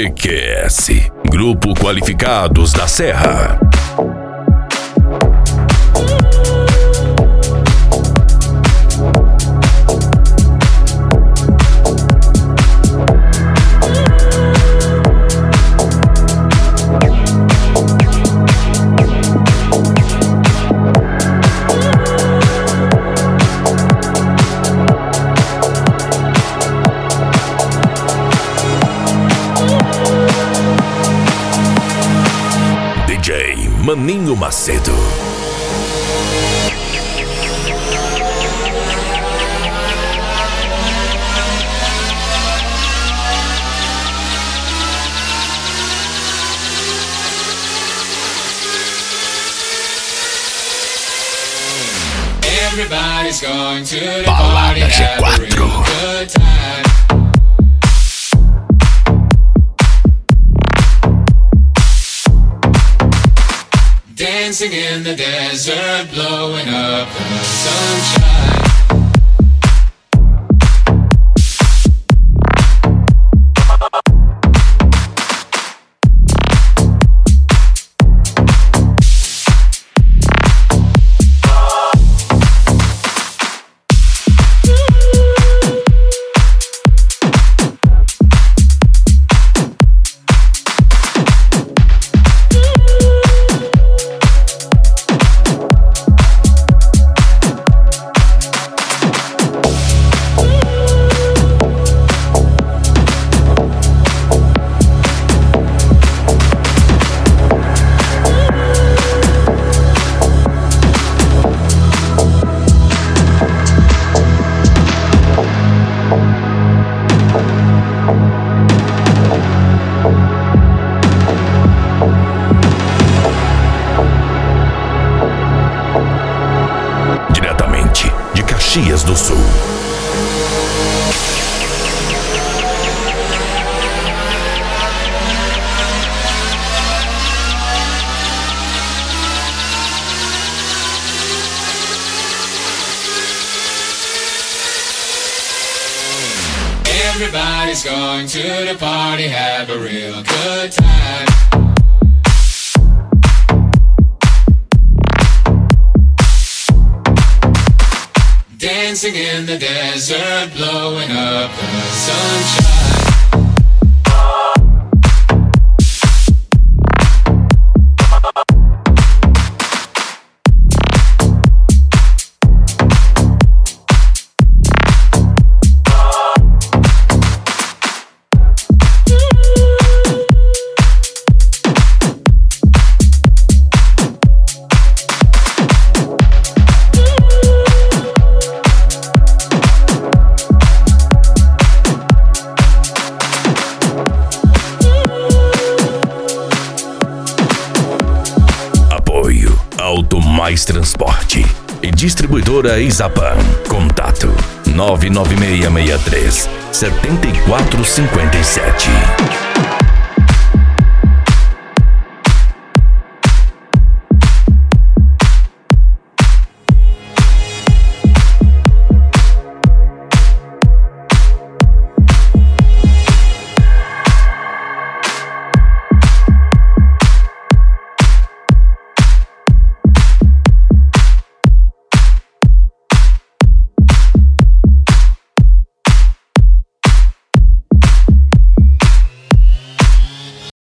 GQS, Grupo Qualificados da Serra. Maninho Macedo. Everybody's going to the Balada party, have a real G4. good time. Dancing in the desert, blowing up the sunshine. Caxias do Sul. Everybody's going to the party, have a real good time. Dancing in the desert, blowing up the sunshine. Auto Mais Transporte e Distribuidora Isapan. Contato 99663 7457.